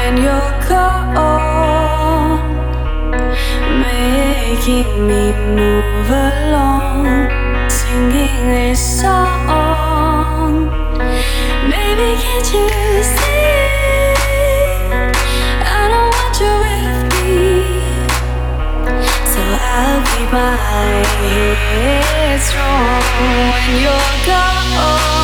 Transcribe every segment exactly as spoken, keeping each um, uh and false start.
when you're gone, making me move along, singing this song. Baby, can't you see? I don't want you with me, so I'll keep my head strong when you're gone.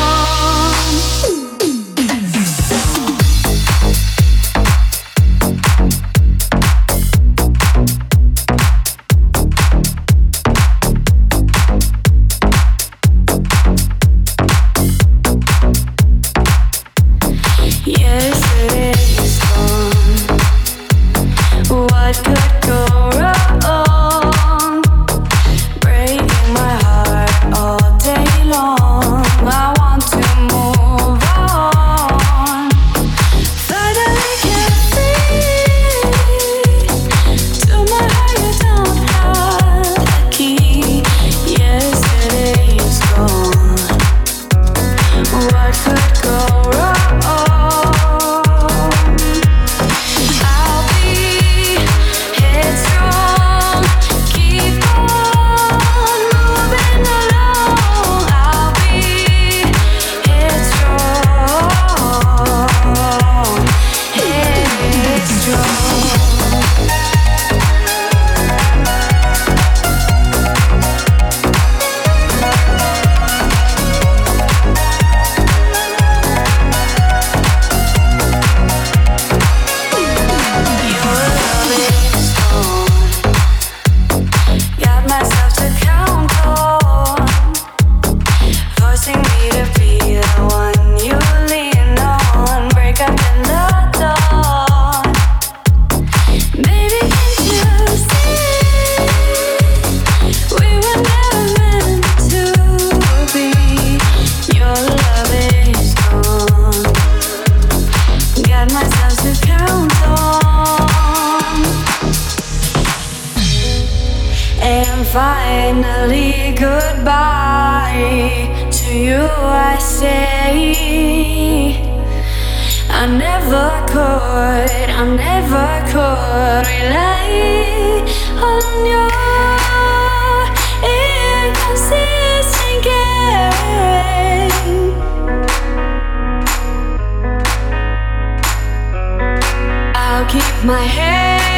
Finally, goodbye to you, I say. I never could, I never could rely on your inconsistent game. I'll keep my head